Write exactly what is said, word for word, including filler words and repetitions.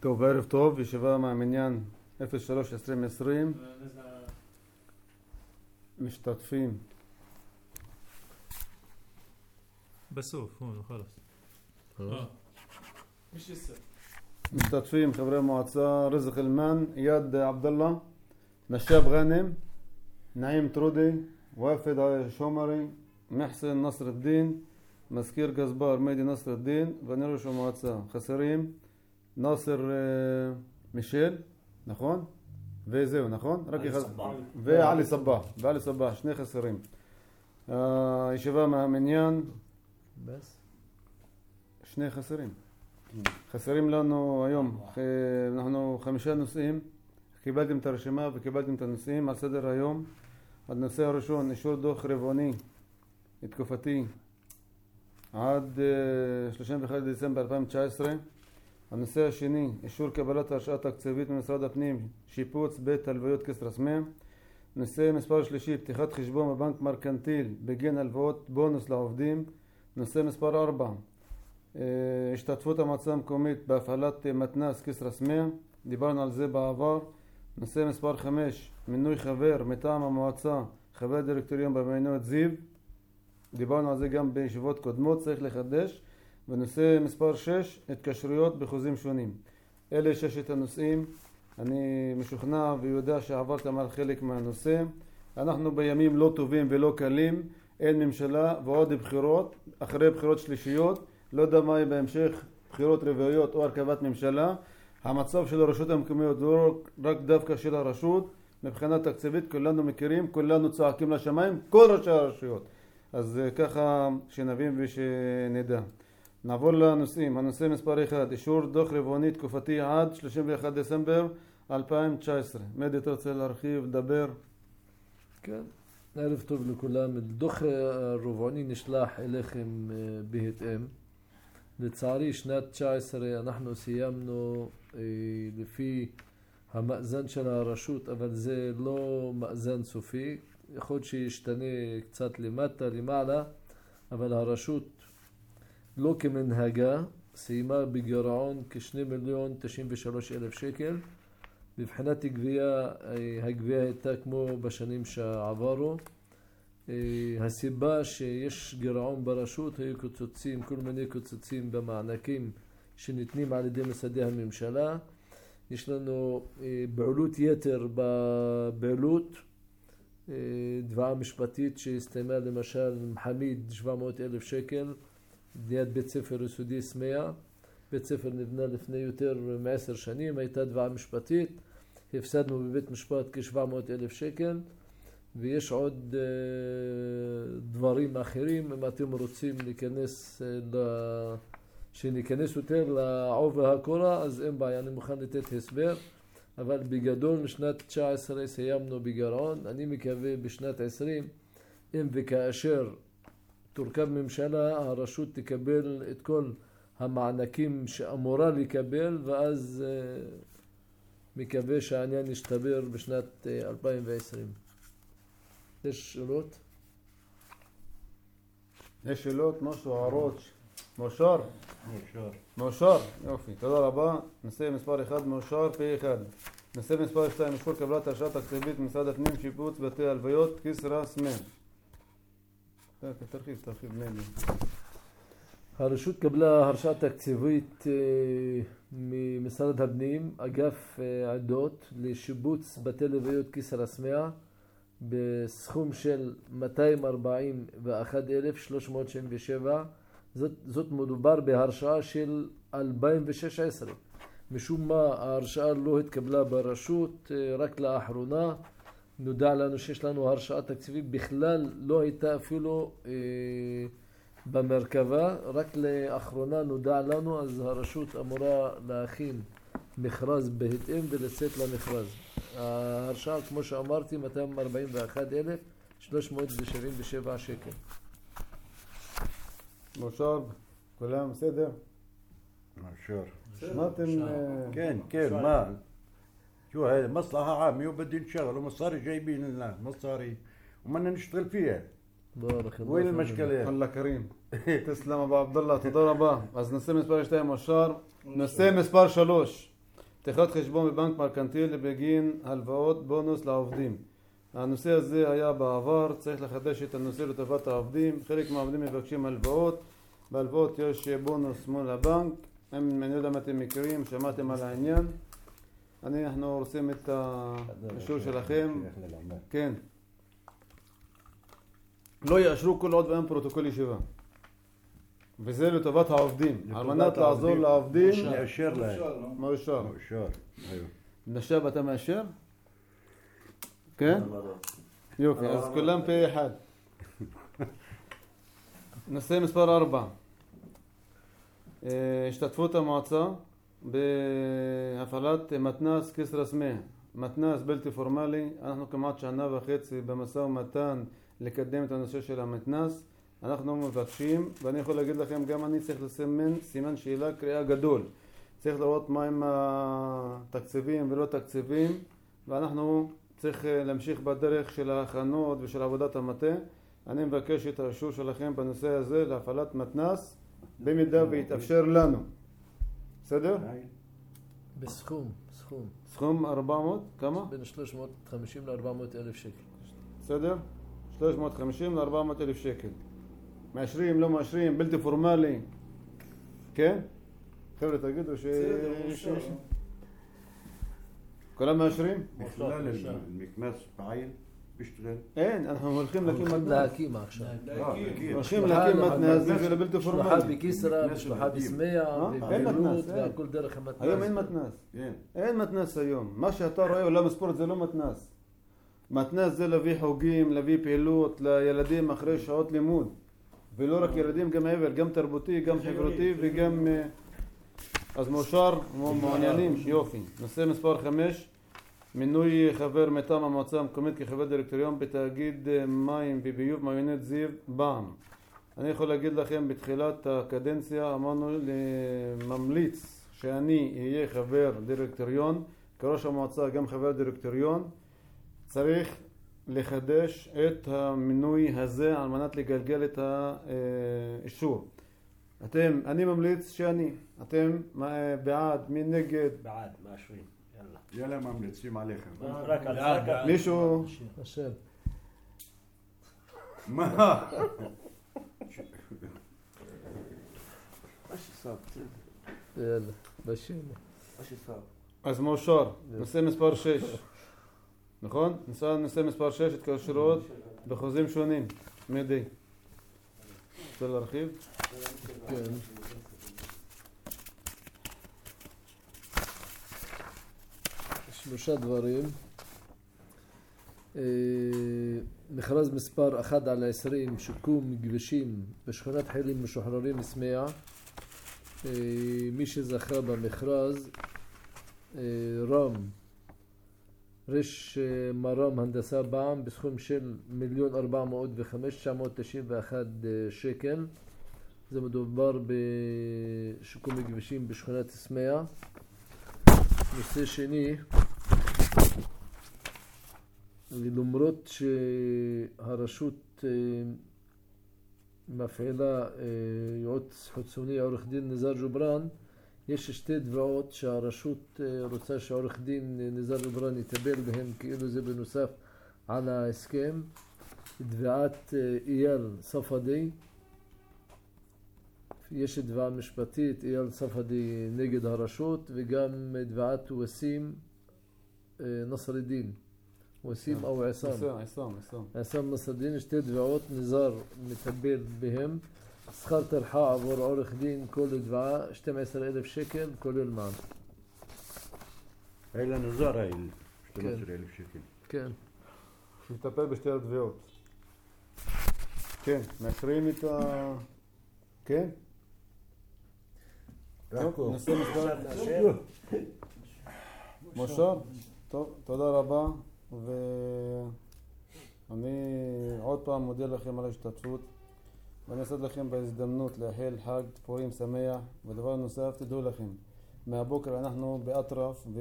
טוב, ערב טוב, ישיבה מהמניין אפס שלוש עשרים עשרים. משתתפים. בסוף, خلاص. مش لسه. משתתפים חברי מועצה רזק אלמן, איאד עבדאללה, נשאב גאנם, נעים טרודי, ואפד שומרי, מחסן נסר א-דין, מזכיר גזבר מיידי נסר א-דין, ואני ראש המועצה. חסרים נאסר מישל, נכון? וזהו, נכון? רק אחד. ועלי סבח, ועלי סבח, שני חסרים. הישיבה מהמניין בס? שני חסרים. חסרים לנו היום, אנחנו חמישה נושאים. קיבלתם את הרשימה וקיבלתם את הנושאים על סדר היום. הנושא הראשון, אישור דוח רבעוני תקופתי עד שלושים ואחד בדצמבר אלפיים תשע עשרה. הנושא השני, אישור קבלת הרשאה תקציבית ממשרד הפנים, שיפוץ בית הלוויות כסרא-סמיע. נושא מספר שלישי, פתיחת חשבון בבנק מרקנטיל בגין הלוואות בונוס לעובדים. נושא מספר ארבע, השתתפות המועצה המקומית בהפעלת מתנ"ס כסרא-סמיע, דיברנו על זה בעבר. נושא מספר חמש, מינוי חבר מטעם המועצה, חבר דירקטוריון במעיינות זיו, דיברנו על זה גם בישיבות קודמות, צריך לחדש. ונושא מספר שש, התקשרויות בחוזים שונים. אלה ששת הנושאים. אני משוכנע ויודע שעברתם על חלק מהנושא. אנחנו בימים לא טובים ולא קלים, אין ממשלה ועוד בחירות, אחרי בחירות שלישיות, לא יודע מה יהיה בהמשך, בחירות רביעיות או הרכבת ממשלה. המצב של הרשות המקומיות לא רק דווקא של הרשות, מבחינה תקציבית כולנו מכירים, כולנו צועקים לשמיים, כל ראשי הרשויות. אז ככה שנבין ושנדע. נעבור לנושאים. הנושא מספר אחד, אישור דוח רבעוני תקופתי עד שלושים ואחד דצמבר אלפיים תשע עשרה. מדי אתה רוצה להרחיב, לדבר? כן, ערב טוב לכולם. הדוח הרבעוני נשלח אליכם בהתאם. לצערי שנת תשע עשרה אנחנו סיימנו לפי המאזן של הרשות, אבל זה לא מאזן סופי. יכול להיות שישתנה קצת למטה, למעלה, אבל הרשות לא כמנהגה, סיימה בגירעון כשני מיליון תשעים ושלוש אלף שקל. מבחינת גבייה, הגבייה הייתה כמו בשנים שעברו. הסיבה שיש גירעון ברשות היו קוצצים, כל מיני קוצצים במענקים שניתנים על ידי משרדי הממשלה. יש לנו בעלות יתר בבעלות, דבעה משפטית שהסתיימה למשל מחמיד שבע מאות אלף שקל, בניית בית ספר יסודי סמיע. בית ספר נבנה לפני יותר מעשר שנים, הייתה דבעה משפטית, הפסדנו בבית משפט כ-שבע מאות אלף שקל, ויש עוד דברים אחרים. אם אתם רוצים להיכנס, שניכנס יותר לעובי הקורה, אז אין בעיה, אני מוכן לתת הסבר. אבל בגדול משנת תשע עשרה סיימנו בגירעון. אני מקווה בשנת עשרים, אם וכאשר תורכב ממשלה, הרשות תקבל את כל המענקים שאמורה לקבל, ואז מקווה שהעניין ישתבר בשנת אלפיים ועשרים. יש שאלות? יש שאלות, משהו, הערות? מאושר? מאושר. מאושר, יופי, תודה רבה. נושא מספר אחד מאושר, פה אחד. נושא מספר שתיים, אישור קבלת הרשאה תקציבית ממשרד הפנים, שיפוץ בתי הלוויות כסרא-סמיע. תרחיב, תרחיב, מיידי. הרשות קבלה הרשאה תקציבית ממשרד הפנים, אגף עדות, לשיבוץ בתי לוויות כסרא-סמיע בסכום של מאתיים ארבעים ואחת אלף שלוש מאות תשעים ושבע. זאת, זאת מדובר בהרשאה של אלפיים ושש עשרה. משום מה ההרשאה לא התקבלה ברשות, רק לאחרונה נודע לנו שיש לנו הרשאה תקציבית, בכלל לא הייתה אפילו אה, במרכבה, רק לאחרונה נודע לנו. אז הרשות אמורה להכין מכרז בהתאם ולצאת למכרז. ההרשאה, כמו שאמרתי, מאתיים ארבעים ואחת אלף שלוש מאות שבעים ושבע שקל. מאושר, כולם בסדר? מאושר. שמעתם? כן, כן, מה? شو هذا مصلحة عامة وبدي نشتغل ومصاري جايبين لنا مصاري ومنا نشتغل فيها. بارك الله. وين المشكلة؟ الله كريم. تسلم ابو عبد الله, תודה רבה. אז נושא מספר שתיים מאושר. נושא מספר שלוש, פתיחת חשבון בבנק מרקנטיל בגין הלוואות בונוס לעובדים. הנושא הזה היה בעבר, צריך לחדש את הנושא לטובת העובדים. חלק מהעובדים מבקשים הלוואות, בהלוואות יש בונוס מול הבנק. אני לא יודע אם אתם מכירים, שמעתם על העניין. אני, אנחנו רוצים את האישור שלכם. כן. לא יאשרו כל עוד ואין פרוטוקול ישיבה. וזה לטובת העובדים. על מנת לעזור לעובדים. נאשר להם. מאושר. מאושר. נשב, אתה מאשר? כן? יופי, אז כולם פה אחד. נושא מספר ארבע. השתתפות המועצה בהפעלת מתנ"ס כסרא סמיע. מתנ"ס בלתי פורמלי. אנחנו כמעט שנה וחצי במשא ומתן לקדם את הנושא של המתנ"ס. אנחנו מבקשים, ואני יכול להגיד לכם, גם אני צריך לסמן סימן שאלה קריאה גדול. צריך לראות מה עם התקציבים ולא תקציבים, ואנחנו צריך להמשיך בדרך של ההכנות ושל עבודת המטה. אני מבקש את האישור שלכם בנושא הזה להפעלת מתנ"ס, במידה ויתאפשר לנו. בסדר? בסכום, סכום. סכום ארבע מאות, כמה? בין שלוש מאות וחמישים ל-ארבע מאות אלף שקל. בסדר? שלוש מאות וחמישים ל-ארבע מאות אלף שקל. מאשרים, לא מאשרים, בלתי פורמלי. כן? חבר'ה, תגידו ש... כולם מאשרים? בכלל המתנ"ס פעיל, בשתגל. אין, אנחנו הולכים להקים הולכים מתנ"ס. להקים עכשיו. הולכים להקים מתנ"ס, זה בלתי משפחה פורמלי. בכסרא, משפחה בסמיע, אין ובביירות, מתנ"ס, אין. והכל דרך המתנ"ס. היום אין מתנ"ס. אין מתנ"ס היום. מה שאתה רואה עולם הספורט זה לא מתנ"ס. מתנ"ס זה להביא חוגים, להביא פעילות לילדים אחרי שעות לימוד. ולא רק ילדים, גם מעבר, גם תרבותי, גם חברתי וגם... אז מאושר, מעוניינים, יופי. נושא מספר חמש, מינוי חבר מטעם המועצה המקומית כחבר דירקטוריון בתאגיד מים וביוב מעיינות זיו בע"מ. אני יכול להגיד לכם, בתחילת הקדנציה אמרנו לממליץ שאני אהיה חבר דירקטוריון, כראש המועצה גם חבר דירקטוריון. צריך לחדש את המינוי הזה על מנת לגלגל את האישור. אתם, אני ממליץ שאני, אתם בעד, מי נגד? בעד, מאשרים, יאללה. יאללה, ממליצים עליכם. רק על זה. מישהו? השם. מה? מה שסב, יאללה, בשם. מה שסב. אז מאושר. נושא מספר שש. נכון? נושא, נושא מספר שש, התקשרויות בחוזים שונים. מדי. רוצה להרחיב? כן. שלושה דברים. מכרז מספר אחד על עשרים, שיקום כבישים בשכונת חיילים משוחררים בסמיע. מי שזכה במכרז, רם, רש מרם הנדסה בע"מ, בסכום של מיליון ארבע מאות וחמש תשע מאות תשעים ואחת שקל. זה מדובר בשיקום כבישים בשכונת סמיע. נושא שני, למרות שהרשות מפעילה יועץ חיצוני עורך דין ניזאר ג'ובראן, יש שתי תביעות שהרשות רוצה שעורך דין ניזאר ג'ובראן יטפל בהם, כאילו זה בנוסף על ההסכם. תביעת אייל ספדי, יש תביעה משפטית אייל ספדי נגד הרשות, וגם תביעת וסים נסרדין, וסים או עסם עסם עסם נסרדין. שתי תביעות, ניזאר מטפל בהם. שכר טרחה עבור עורך דין כל תביעה שנים עשר אלף שקל כולל מע"מ. אלה נזר האלה, שנים עשר אלף שקל. כן. שיטפל בשתי התביעות. כן, מאשרים את ה... כן? טוב, נושא מספר... מאושר? טוב, תודה רבה, ואני עוד פעם מודה לכם על ההשתתפות, ואני אעשה לכם בהזדמנות לאחל חג פורים שמח. ודבר נוסף, תדעו לכם, מהבוקר אנחנו באטרף